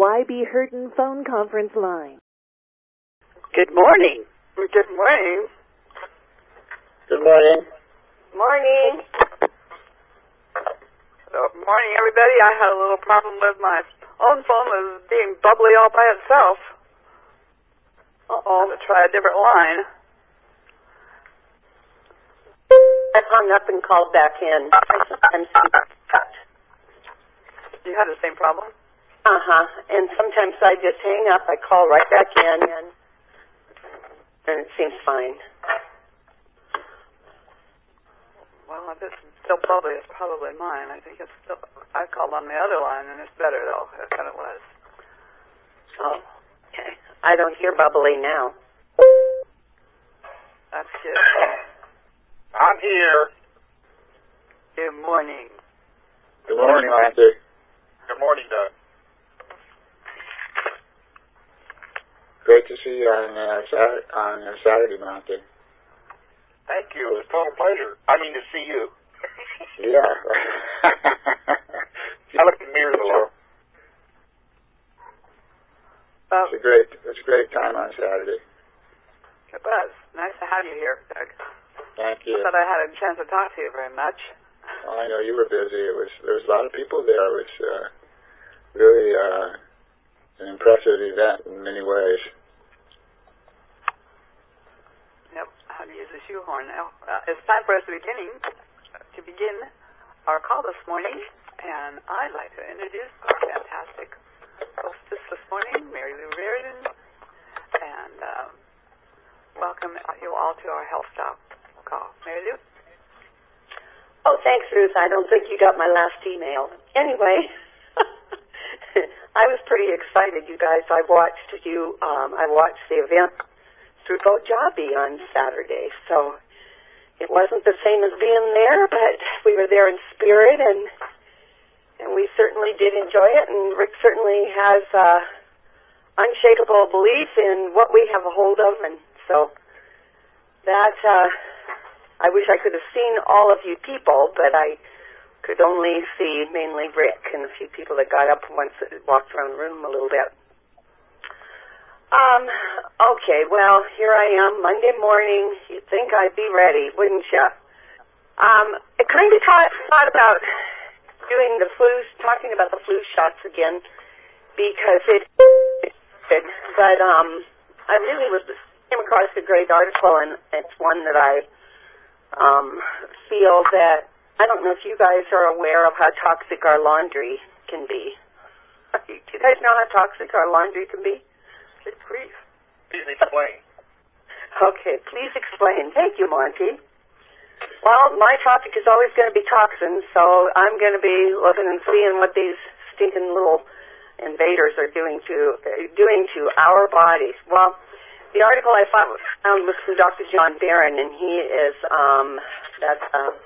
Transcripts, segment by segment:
YB Hurton phone conference line. Good morning. Good morning. Good morning. Morning. Morning, everybody. I had a little problem with my own phone was being bubbly all by itself. Uh-oh. I had to try a different line. I hung up and called back in. Sometimes You had the same problem? Uh-huh. And sometimes I just hang up, I call right back in, and it seems fine. Well, if it's still bubbly, it's probably mine. I think it's still... I called on the other line, and it's better, though. I thought it was. Oh, okay. I don't hear bubbly now. That's good. I'm here. Good morning. Good morning, Monty. Good morning, Doug. Great to see you on Saturday, Monty. Thank you. It was a total pleasure. I mean, to see you. Yeah. I looked in the mirror a little. It's a great time on Saturday. It was. Nice to have you here, Doug. Thank you. I thought I had a chance to talk to you very much. Oh, I know you were busy. There was a lot of people there. It was really an impressive event in many ways. Yep, how to use a shoehorn now. It's time for us to begin our call this morning, and I'd like to introduce our fantastic hostess this morning, Mary Lou Reardon, and welcome you all to our Health Stop call. Mary Lou? Oh, thanks, Ruth. I don't think you got my last email. Anyway, I was pretty excited, you guys. I watched the event through Gojabi on Saturday, so it wasn't the same as being there, but we were there in spirit, and we certainly did enjoy it, and Rick certainly has unshakable belief in what we have a hold of, and so that, I wish I could have seen all of you people, but I could only see mainly Rick and a few people that got up once that walked around the room a little bit. Okay, well, here I am, Monday morning. You'd think I'd be ready, wouldn't you? I kind of thought about doing talking about the flu shots again, because but I really came across a great article, and it's one that I feel that, I don't know if you guys are aware of how toxic our laundry can be. Do you guys know how toxic our laundry can be? Please explain. Okay, please explain. Thank you, Monty. Well, my topic is always going to be toxins, so I'm going to be looking and seeing what these stinking little invaders are doing to our bodies. Well, the article I found was from Dr. John Barron, and he is that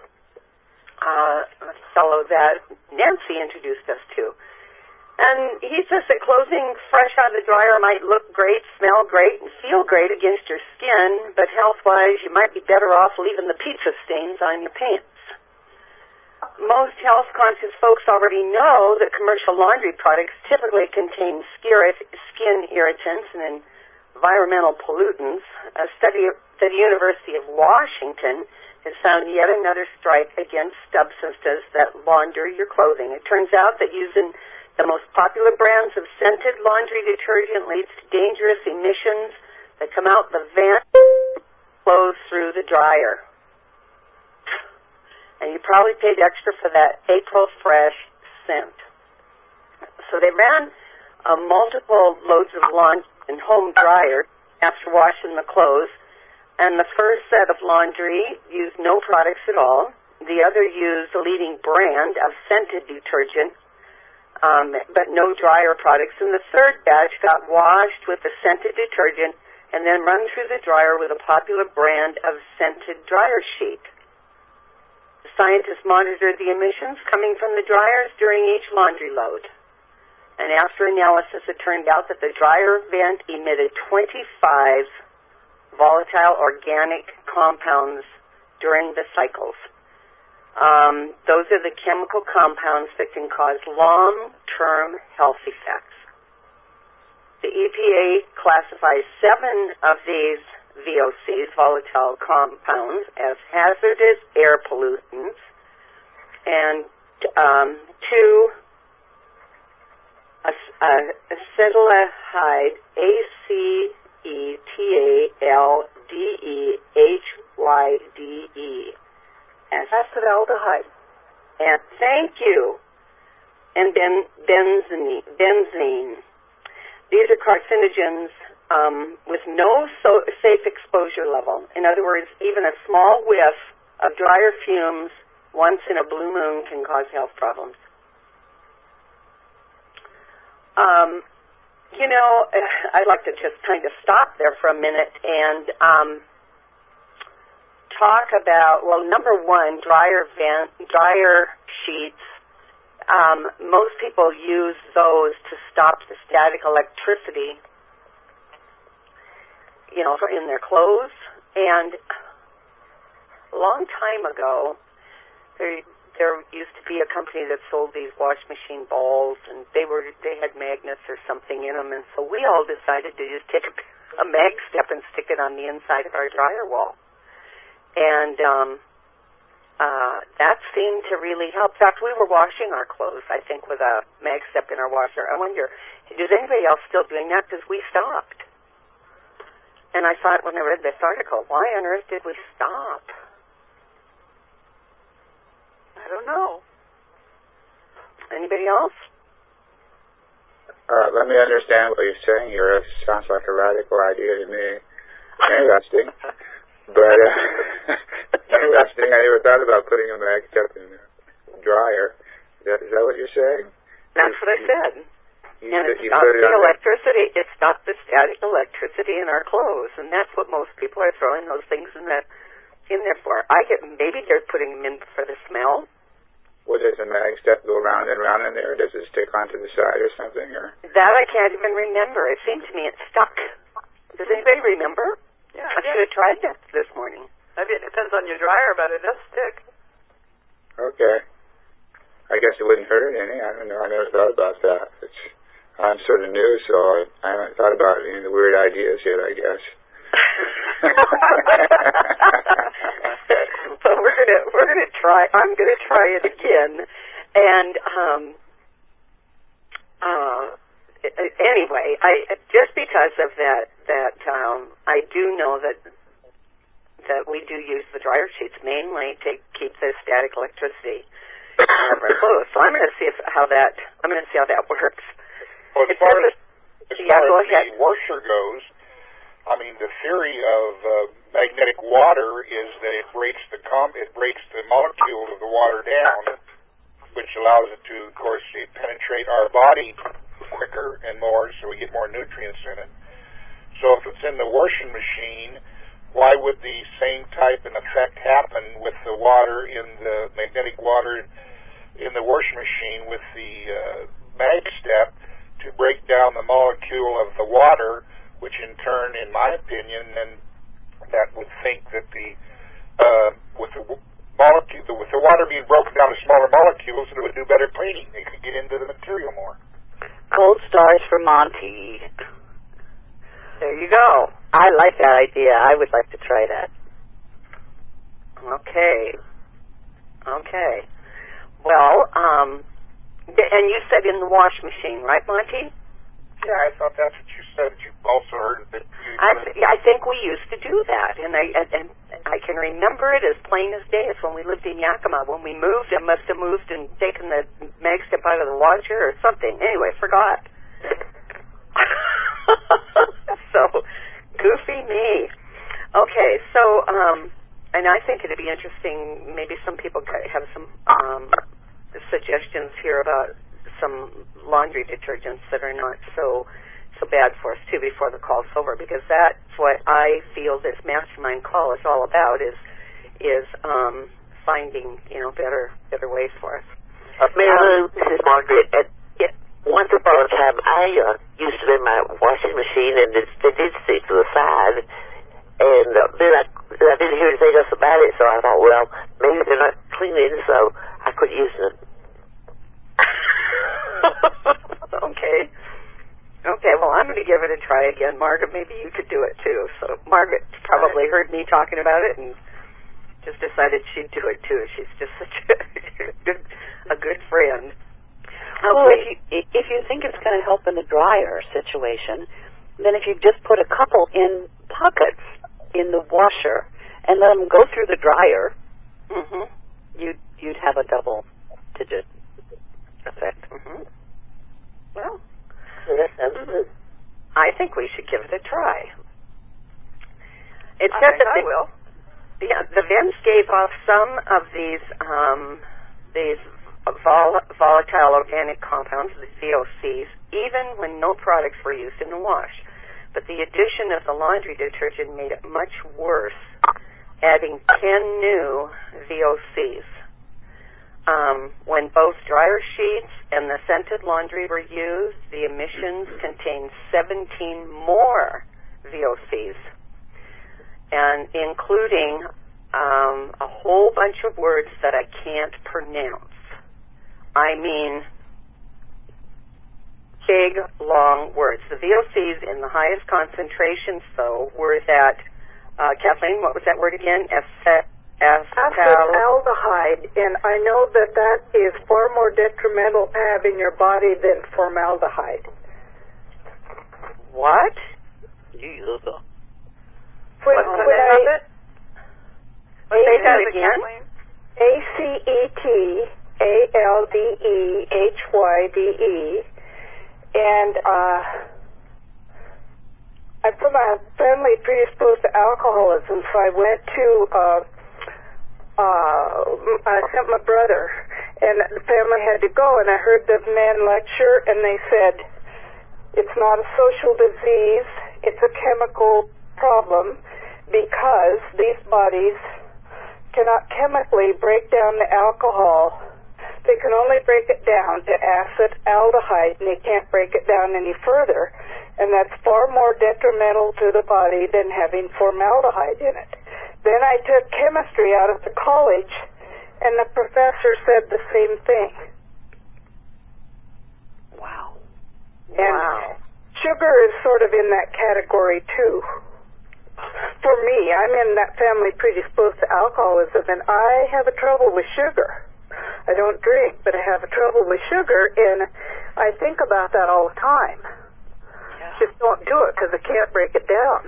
fellow that Nancy introduced us to. And he says that clothing fresh out of the dryer might look great, smell great, and feel great against your skin, but health-wise, you might be better off leaving the pizza stains on your pants. Most health-conscious folks already know that commercial laundry products typically contain skin irritants and environmental pollutants. A study at the University of Washington has found yet another strike against substances that launder your clothing. It turns out that using the most popular brands of scented laundry detergent leads to dangerous emissions that come out the vent, flows through the dryer. And you probably paid extra for that April Fresh scent. So they ran multiple loads of laundry in home dryer after washing the clothes, and the first set of laundry used no products at all. The other used a leading brand of scented detergent, but no dryer products. And the third batch got washed with the scented detergent and then run through the dryer with a popular brand of scented dryer sheet. The scientists monitored the emissions coming from the dryers during each laundry load. And after analysis, it turned out that the dryer vent emitted 25 volatile organic compounds during the cycles. Those are the chemical compounds that can cause long-term health effects. the EPA classifies 7 of these VOCs, volatile compounds, as hazardous air pollutants, and 2 acetaldehyde, ACETALDEHYDE. Acetaldehyde. And thank you. And benzene. These are carcinogens with no safe exposure level. In other words, even a small whiff of dryer fumes once in a blue moon can cause health problems. I'd like to just kind of stop there for a minute and talk about, well, number one, dryer sheets. Most people use those to stop the static electricity, in their clothes. And a long time ago, there used to be a company that sold these wash machine balls, and they had magnets or something in them, and so we all decided to just take a mag step and stick it on the inside of our dryer wall. And that seemed to really help. In fact, we were washing our clothes, I think, with a mag step in our washer. I wonder, is anybody else still doing that? Because we stopped. And I thought when I read this article, why on earth did we stop? I don't know. Anybody else? Let me understand what you're saying here. It sounds like a radical idea to me. Interesting. But, interesting. I never thought about putting a mag step in the dryer. Is that what you're saying? That's what I said. And it stopped the electricity. It stopped the static electricity in our clothes, and that's what most people are throwing those things in there for. Maybe they're putting them in for the smell. Well, does the mag step go round and round in there? Does it stick onto the side or something? Or that I can't even remember. It seemed to me it stuck. Does anybody remember? Yeah, I should have tried that this morning. Maybe it depends on your dryer, but it does stick. Okay. I guess it wouldn't hurt any. I don't know. I never thought about that. I'm sort of new, so I haven't thought about any of the weird ideas yet, I guess. But we're gonna try. I'm gonna try it again, and anyway, just because of that I do know that we do use the dryer sheets mainly to keep the static electricity out of our clothes. So I'm gonna see how that works. Well, as far as the washer goes, I mean, the theory of magnetic water is that it breaks the molecule of the water down, which allows it to, of course, penetrate our body quicker and more, so we get more nutrients in it. So if it's in the washing machine, why would the same type and effect happen with the water in the magnetic water in the washing machine with the mag step to break down the molecule of the water, which in turn, in my opinion, then that would think that with the water being broken down to smaller molecules, it would do better cleaning. It could get into the material more. Gold stars for Monty. There you go. I like that idea. I would like to try that. Okay. Well, and you said in the wash machine, right, Monty? Yeah, I thought that's what you said. You also heard that I think we used to do that, and I can remember it as plain as day. It's when we lived in Yakima. When we moved, it must have moved and taken the mag step out of the washer or something. Anyway, forgot. So, goofy me. Okay, so, and I think it'd be interesting, maybe some people have some suggestions here about some laundry detergents that are not so bad for us too before the call's over, because that's what I feel this mastermind call is all about, is finding better ways for us. Mary Lou, this is Margaret. Once upon a time, I used to in my washing machine, and they did stick to the side, and then I didn't hear anything else about it, so I thought, well, maybe they're not cleaning, so I quit using them. Okay, well, I'm going to give try again. Margaret, maybe you could do it too. So Margaret probably heard me talking about it and just decided she'd do it too. She's just such a good friend. Well, if you think it's going to help in the dryer situation, then if you just put a couple in pockets in the washer and let them go through the dryer, you'd have a double-digit effect. Well, I think we should give it a try. It I said think that I will. Yeah, the Vents gave off some of these volatile organic compounds, the VOCs, even when no products were used in the wash. But the addition of the laundry detergent made it much worse, adding 10 new VOCs. When both dryer sheets and the scented laundry were used, the emissions contained 17 more VOCs, and including a whole bunch of words that I can't pronounce. I mean, big, long words. The VOCs in the highest concentrations, though, were that, Kathleen, what was that word again? Acetaldehyde, and I know that is far more detrimental to have in your body than formaldehyde. What? Jesus. Say that again. ACETALDEHYDE, and I'm from a family predisposed to alcoholism, so I went to I sent my brother, and the family had to go, and I heard the man lecture, and they said, it's not a social disease, it's a chemical problem, because these bodies cannot chemically break down the alcohol. They can only break it down to acetaldehyde, and they can't break it down any further, and that's far more detrimental to the body than having formaldehyde in it. Then I took chemistry out of the college, and the professor said the same thing. Wow. And sugar is sort of in that category, too. For me, I'm in that family predisposed to alcoholism, and I have a trouble with sugar. I don't drink, but I have a trouble with sugar, and I think about that all the time. Yeah. Just don't do it because I can't break it down.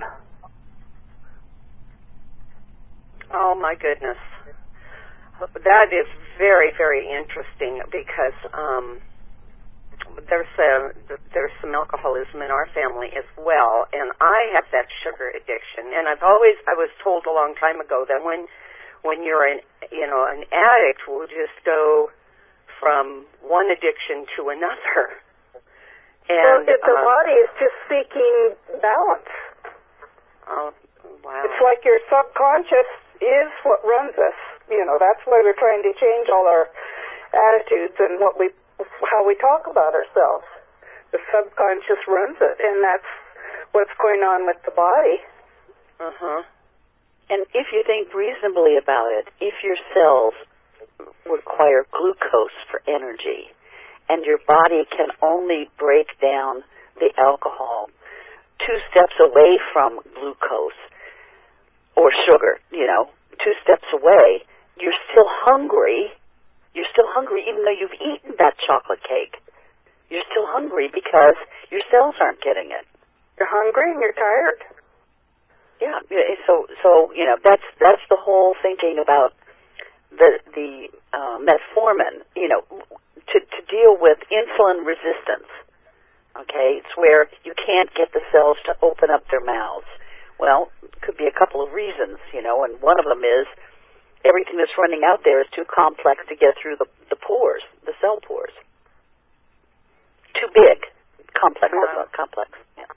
Oh, my goodness. That is very, very interesting because there's some alcoholism in our family as well, and I have that sugar addiction. And I was told a long time ago that when you're an addict, we'll just go from one addiction to another. And the body is just seeking balance. Oh, wow. It's like your subconscious is what runs us. That's why we're trying to change all our attitudes and how we talk about ourselves. The subconscious runs it, and that's what's going on with the body. And if you think reasonably about it, if your cells require glucose for energy, and your body can only break down the alcohol 2 steps away from glucose or sugar, 2 steps away, you're still hungry. You're still hungry even though you've eaten that chocolate cake. You're still hungry because your cells aren't getting it. You're hungry and you're tired. Yeah, so that's the whole thinking about the metformin, to deal with insulin resistance. Okay, it's where you can't get the cells to open up their mouths. Well, it could be a couple of reasons, and one of them is everything that's running out there is too complex to get through the pores, the cell pores. Too big. Complex. Yeah.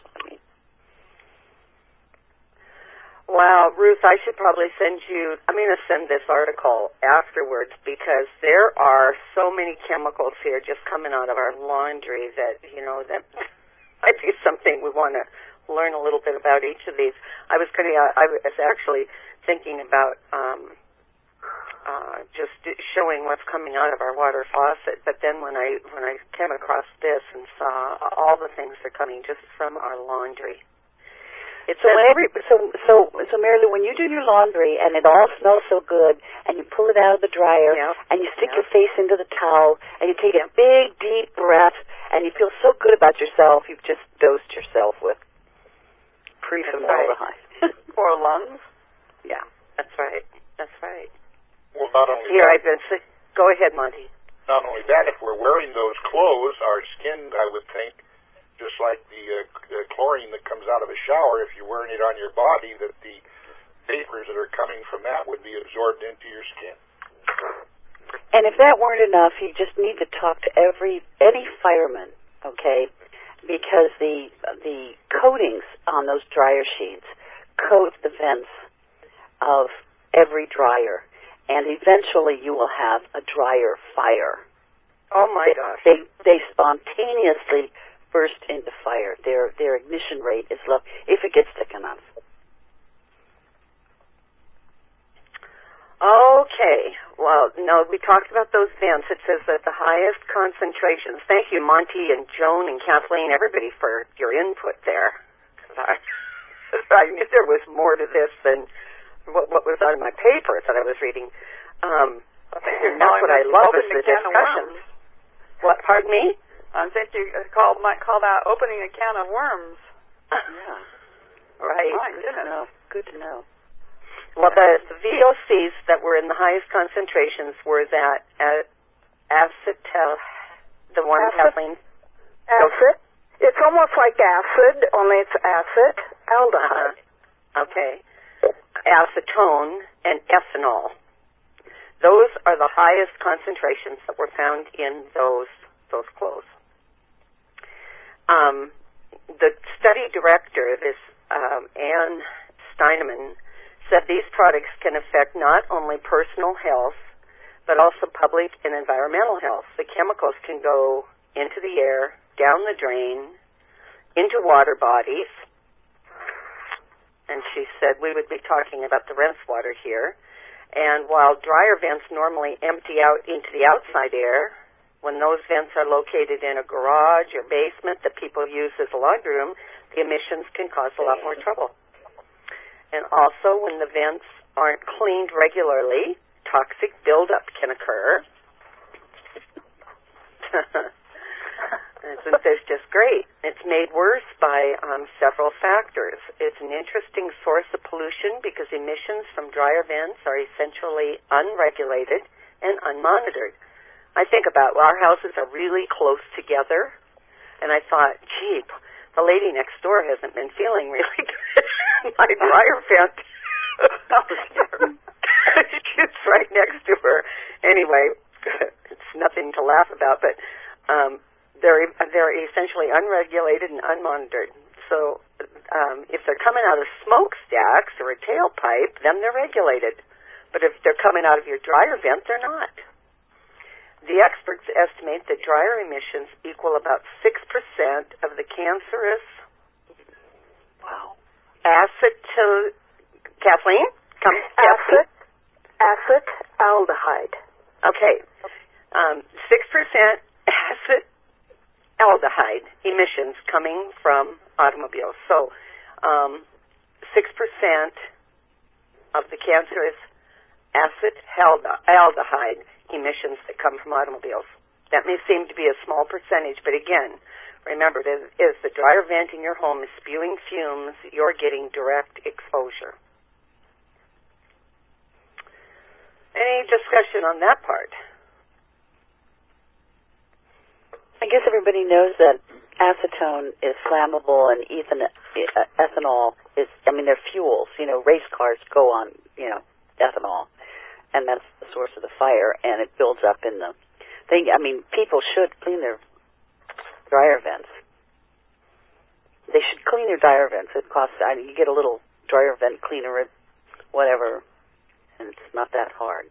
Wow, Ruth, I should probably I'm going to send this article afterwards because there are so many chemicals here just coming out of our laundry that, that might be something we want to learn a little bit about each of these. I was actually thinking about just showing what's coming out of our water faucet. But then when I came across this and saw all the things that are coming just from our laundry. So Mary Lou, when you do your laundry and it all smells so good, and you pull it out of the dryer, and you stick your face into the towel, and you take a big, deep breath, and you feel so good about yourself, you've just dosed yourself with pre-formaldehyde. For lungs? Yeah, that's right. That's right. Well, not only Here, that, I've been sick. Go ahead, Monty. not only that, if we're wearing those clothes, our skin, I would think, just like the chlorine that comes out of a shower, if you're wearing it on your body, that the vapors that are coming from that would be absorbed into your skin. And if that weren't enough, you just need to talk to any fireman, okay? Because the coatings on those dryer sheets coat the vents of every dryer, and eventually you will have a dryer fire. Oh my gosh! They spontaneously burst into fire. Their ignition rate is low if it gets thick enough. Okay. Well, no, we talked about those vents. It says that the highest concentrations. Thank you, Monty and Joan and Kathleen, everybody, for your input there. I knew there was more to this than what was on my paper that I was reading. And that's what I love is the discussions. What? Pardon me? I think you might call that opening a can of worms. Yeah. Right. My goodness. Good to know. Well, the VOCs that were in the highest concentrations were that acetyl, the one Kathleen. Acid. It's almost like acid, only it's acetaldehyde. Okay. Acetone and ethanol. Those are the highest concentrations that were found in those clothes. The study director, this Ann Steinemann, said these products can affect not only personal health, but also public and environmental health. The chemicals can go into the air, down the drain, into water bodies. And she said we would be talking about the rinse water here. And while dryer vents normally empty out into the outside air, when those vents are located in a garage or basement that people use as a laundry room, the emissions can cause a lot more trouble. And also, when the vents aren't cleaned regularly, toxic buildup can occur. It's just great. It's made worse by several factors. It's an interesting source of pollution because emissions from dryer vents are essentially unregulated and unmonitored. I think about, our houses are really close together, and I thought, gee, the lady next door hasn't been feeling really good. My dryer vent. It's right next to her. Anyway, it's nothing to laugh about, but they're essentially unregulated and unmonitored. So if they're coming out of smokestacks or a tailpipe, then they're regulated. But if they're coming out of your dryer vent, they're not. The experts estimate that dryer emissions equal about 6% of the cancerous Kathleen? Acetaldehyde. Okay. 6% acetaldehyde emissions coming from automobiles. So 6% of the cancerous acetaldehyde emissions that come from automobiles. That may seem to be a small percentage, but again, remember, if the dryer vent in your home is spewing fumes, you're getting direct exposure. Any discussion on that part? I guess everybody knows that acetone is flammable and ethanol is, they're fuels. Race cars go on, ethanol. And that's the source of the fire, and it builds up in the thing. People should clean their dryer vents. They should clean their dryer vents. It costs, you get a little dryer vent cleaner, whatever, and it's not that hard.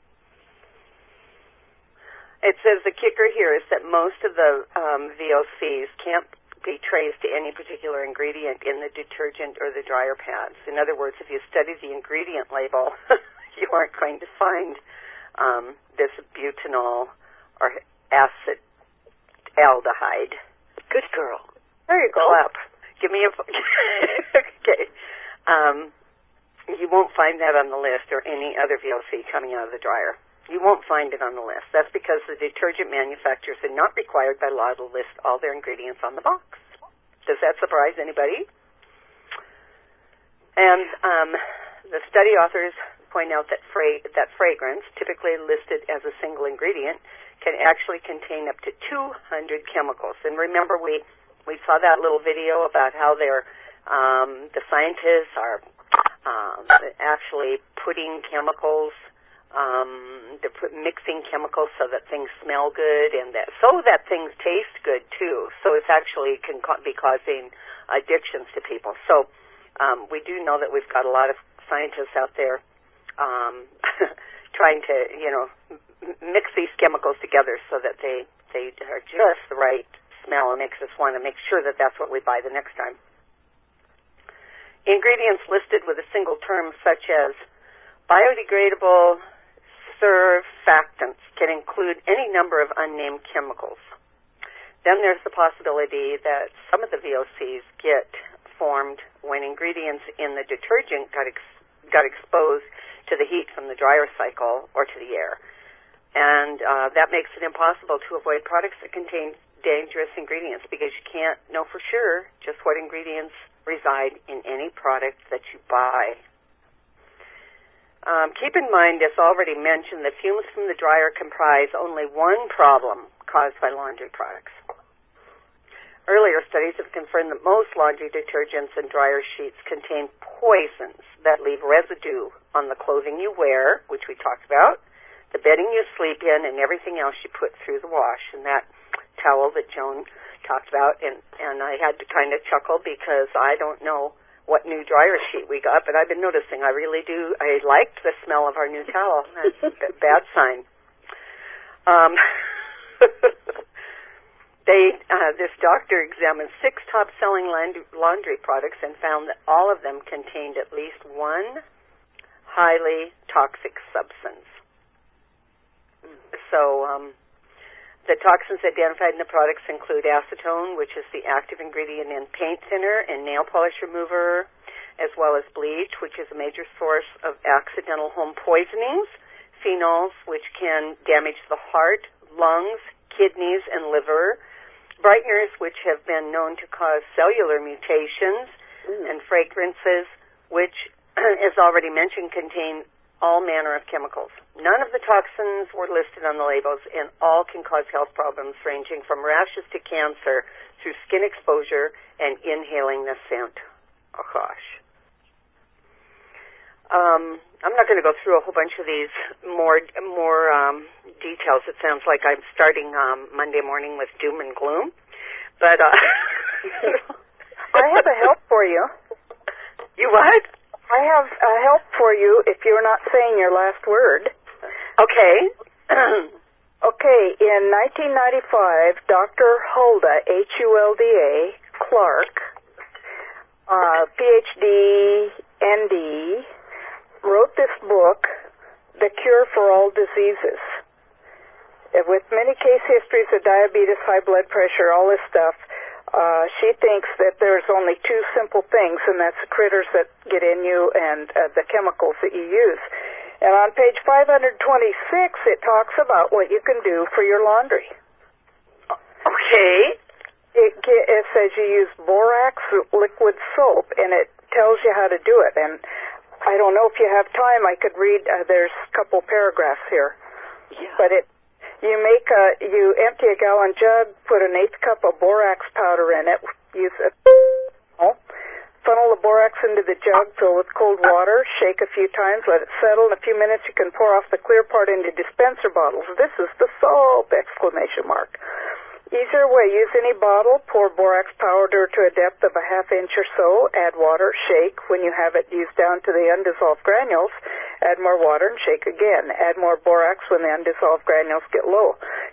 It says the kicker here is that most of the VOCs can't be traced to any particular ingredient in the detergent or the dryer pads. In other words, if you study the ingredient label, you aren't going to find this butanol or acetaldehyde. Good girl. There you go. Clap. Give me a... Okay. You won't find that on the list or any other VOC coming out of the dryer. You won't find it on the list. That's because the detergent manufacturers are not required by law to list all their ingredients on the box. Does that surprise anybody? And the study authors point out that fragrance, typically listed as a single ingredient, can actually contain up to 200 chemicals. And remember, we saw that little video about how the scientists are actually putting chemicals, they're mixing chemicals so that things smell good and so that things taste good too. So it's actually can be causing addictions to people. So we do know that we've got a lot of scientists out there trying to, mix these chemicals together so that they are just the right smell and makes us want to make sure that that's what we buy the next time. Ingredients listed with a single term such as biodegradable surfactants can include any number of unnamed chemicals. Then there's the possibility that some of the VOCs get formed when ingredients in the detergent got exposed to the heat from the dryer cycle or to the air. And that makes it impossible to avoid products that contain dangerous ingredients because you can't know for sure just what ingredients reside in any product that you buy. Keep in mind, as already mentioned, that fumes from the dryer comprise only one problem caused by laundry products. Earlier studies have confirmed that most laundry detergents and dryer sheets contain poisons that leave residue on the clothing you wear, which we talked about, the bedding you sleep in, and everything else you put through the wash. And that towel that Joan talked about, and I had to kind of chuckle because I don't know what new dryer sheet we got, but I've been noticing I liked the smell of our new towel. That's a bad sign. This doctor examined 6 top-selling laundry products and found that all of them contained at least one highly toxic substance. So, the toxins identified in the products include acetone, which is the active ingredient in paint thinner and nail polish remover, as well as bleach, which is a major source of accidental home poisonings, phenols, which can damage the heart, lungs, kidneys, and liver, brighteners, which have been known to cause cellular mutations, and fragrances, which, as already mentioned, contain all manner of chemicals. None of the toxins were listed on the labels, and all can cause health problems ranging from rashes to cancer through skin exposure and inhaling the scent. Oh, gosh. I'm not going to go through a whole bunch of these more details. It sounds like I'm starting Monday morning with doom and gloom. But I have a help for you. You what? I have a help for you if you're not saying your last word. Okay. Okay, in 1995, Dr. Hulda, Hulda Clark, PhD, ND, wrote this book, The Cure for All Diseases. With many case histories of diabetes, high blood pressure, all this stuff, she thinks that there's only 2 simple things, and that's the critters that get in you and the chemicals that you use. And on page 526, it talks about what you can do for your laundry. Okay. It says you use borax liquid soap, and it tells you how to do it. And I don't know if you have time. I could read. There's a couple paragraphs here. Yeah. But you empty a gallon jug, put an 1/8 cup of borax powder in it, funnel the borax into the jug, fill with cold water, shake a few times, let it settle. In a few minutes, you can pour off the clear part into dispenser bottles. This is the soap! ! Easier way, use any bottle, pour borax powder to a depth of a 1/2 inch or so, add water, shake. When you have it used down to the undissolved granules, add more water and shake again. Add more borax when the undissolved granules get low.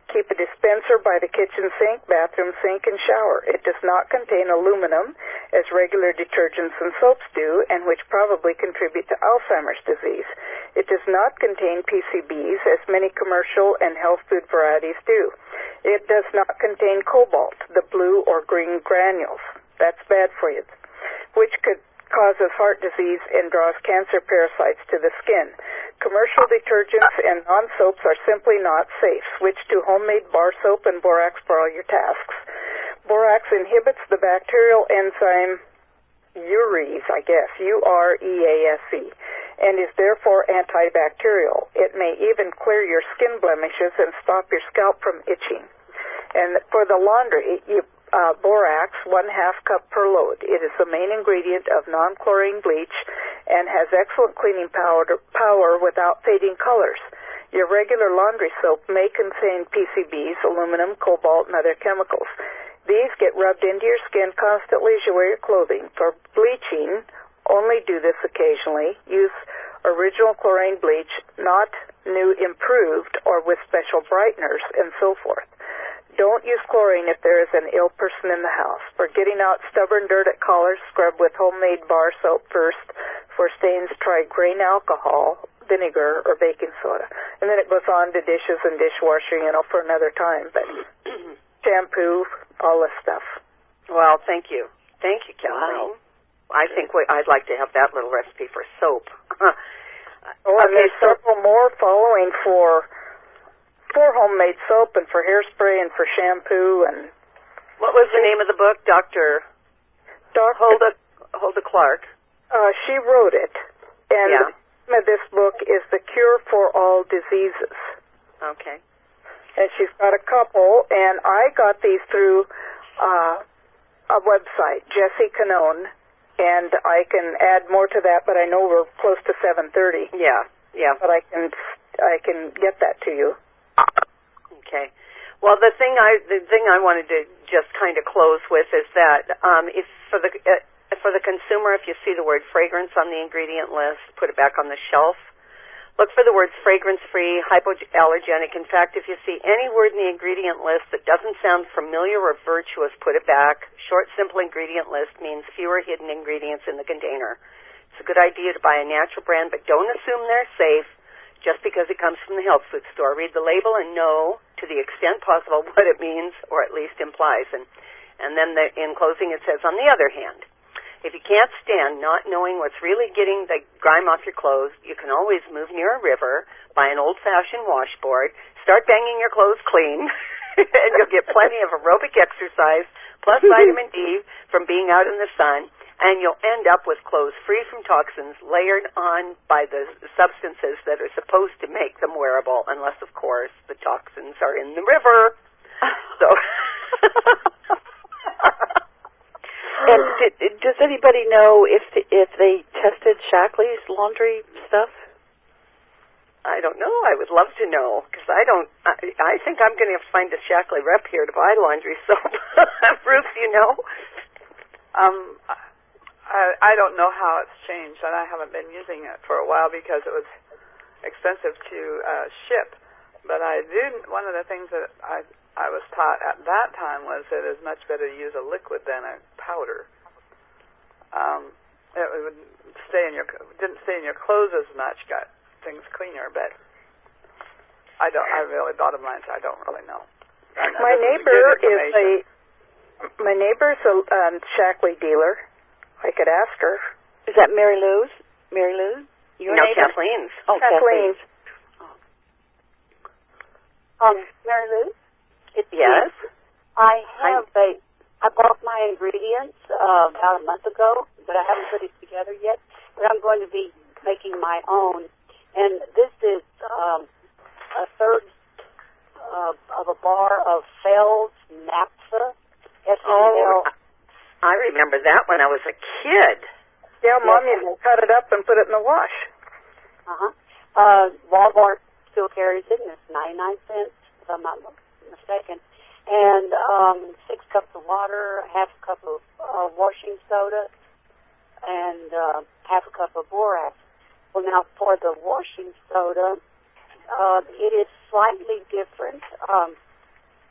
Keep a dispenser by the kitchen sink, bathroom sink, and shower. It does not contain aluminum, as regular detergents and soaps do, and which probably contribute to Alzheimer's disease. It does not contain PCBs, as many commercial and health food varieties do. It does not contain cobalt, the blue or green granules. That's bad for you, which could causes heart disease and draws cancer parasites to the skin. Commercial detergents and non-soaps are simply not safe. Switch to homemade bar soap and borax for all your tasks. Borax inhibits the bacterial enzyme urease, U-R-E-A-S-E, and is therefore antibacterial. It may even clear your skin blemishes and stop your scalp from itching. And for the laundry, borax, 1/2 cup per load. It is the main ingredient of non-chlorine bleach and has excellent cleaning power without fading colors. Your regular laundry soap may contain PCBs, aluminum, cobalt, and other chemicals. These get rubbed into your skin constantly as you wear your clothing. For bleaching, only do this occasionally. Use original chlorine bleach, not new improved or with special brighteners and so forth. Don't use chlorine if there is an ill person in the house. For getting out stubborn dirt at collars, scrub with homemade bar soap first. For stains, try grain alcohol, vinegar, or baking soda. And then it goes on to dishes and dishwasher, for another time. But shampoo, all this stuff. Well, thank you. Thank you, Kathleen. Wow. I think I'd like to have that little recipe for soap. And there's several more following for homemade soap and for hairspray and for shampoo. And what was the name of the book, Dr. Hulda Clark? She wrote it, and yeah. the name of this book is The Cure for All Diseases. Okay. And she's got a couple, and I got these through a website, Jessie Canone, and I can add more to that, but I know we're close to 7:30. Yeah. But I can get that to you. Okay. Well, the thing I wanted to just kind of close with is that if for the consumer, if you see the word fragrance on the ingredient list, put it back on the shelf. Look for the words fragrance-free, hypoallergenic. In fact, if you see any word in the ingredient list that doesn't sound familiar or virtuous, put it back. Short, simple ingredient list means fewer hidden ingredients in the container. It's a good idea to buy a natural brand, but don't assume they're safe just because it comes from the health food store. Read the label and know, to the extent possible, what it means or at least implies. And then in closing it says, on the other hand, if you can't stand not knowing what's really getting the grime off your clothes, you can always move near a river, buy an old-fashioned washboard, start banging your clothes clean, and you'll get plenty of aerobic exercise, plus vitamin D from being out in the sun, and you'll end up with clothes free from toxins layered on by the substances that are supposed to make them wearable, unless, of course, the toxins are in the river. So... And does anybody know if they tested Shaklee's laundry stuff? I don't know. I would love to know, because I think I'm going to have to find a Shaklee rep here to buy laundry soap. Ruth, you know? I don't know how it's changed, and I haven't been using it for a while because it was expensive to ship. But one of the things that I was taught at that time was that it's much better to use a liquid than a powder. It didn't stay in your clothes as much, got things cleaner, but I bottom line, I don't really know. My neighbor's a Shaklee dealer. I could ask her. Is that Mary Lou's? Mary Lou? Your neighbor? Kathleen's. Oh, Kathleen's. Mary Lou? Yes. I bought my ingredients about a month ago, but I haven't put it together yet. But I'm going to be making my own. And this is a third of a bar of Fells Naphtha. Oh, I remember that when I was a kid. Yeah, Mom, you cut it up and put it in the wash. Walmart still carries it, and it's 99 cents, if I'm not mistaken. And 6 cups of water, half a cup of washing soda, and half a cup of borax. Well, now for the washing soda, it is slightly different.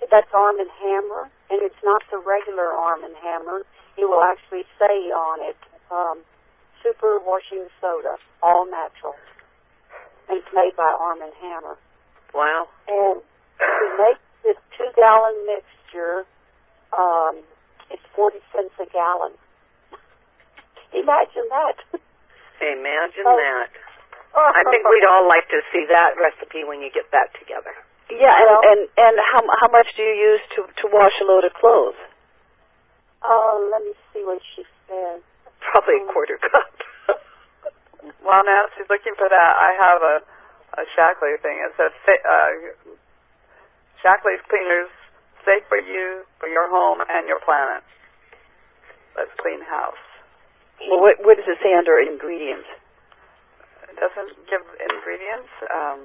That's Arm & Hammer, and it's not the regular Arm & Hammer. It will actually say on it, super washing soda, all natural. And it's made by Arm & Hammer. Wow. And to make this 2-gallon mixture, it's 40 cents a gallon. Imagine that. Imagine that. I think we'd all like to see that recipe when you get that together. Yeah, and how much do you use to wash a load of clothes? Let me see what she said. Probably a quarter cup. While Nancy's looking for that, I have a Shaklee thing. It says Shaklee's cleaners, safe for you, for your home, and your planet. Let's clean house. Well, what does it say under ingredients? It doesn't give ingredients.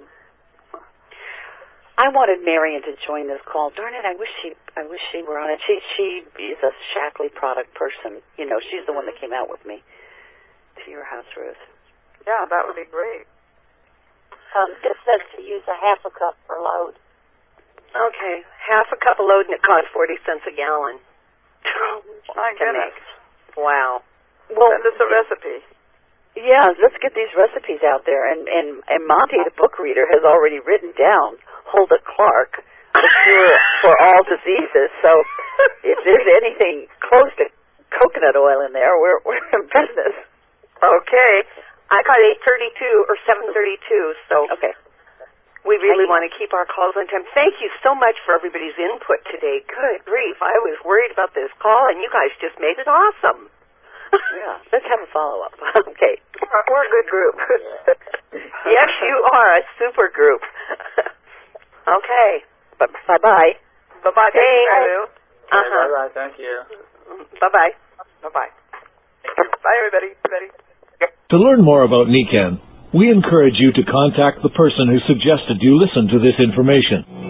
I wanted Marion to join this call. Darn it! I wish she were on it. She is a Shaklee product person. You know, she's the one that came out with me to your house, Ruth. Yeah, that would be great. It says to use a half a cup per load. Okay, half a cup a load, and it costs 40 cents a gallon. My goodness! Wow. Well, send us a recipe. Yeah, let's get these recipes out there. And Monty, the book reader, has already written down Huldah Clark, the cure for all diseases. So if there's anything close to coconut oil in there, we're in business. Okay. I got 8:32 or 7:32, so okay. We really want to keep our calls on time. Thank you so much for everybody's input today. Good grief. I was worried about this call, and you guys just made it awesome. Yeah, let's have a follow-up. Okay. We're a good group. Yes, you are a super group. Okay. Bye-bye. Bye-bye. Thank you. Bye-bye. Thank you. Bye-bye. Bye-bye. Bye, everybody. To learn more about NECAN, we encourage you to contact the person who suggested you listen to this information.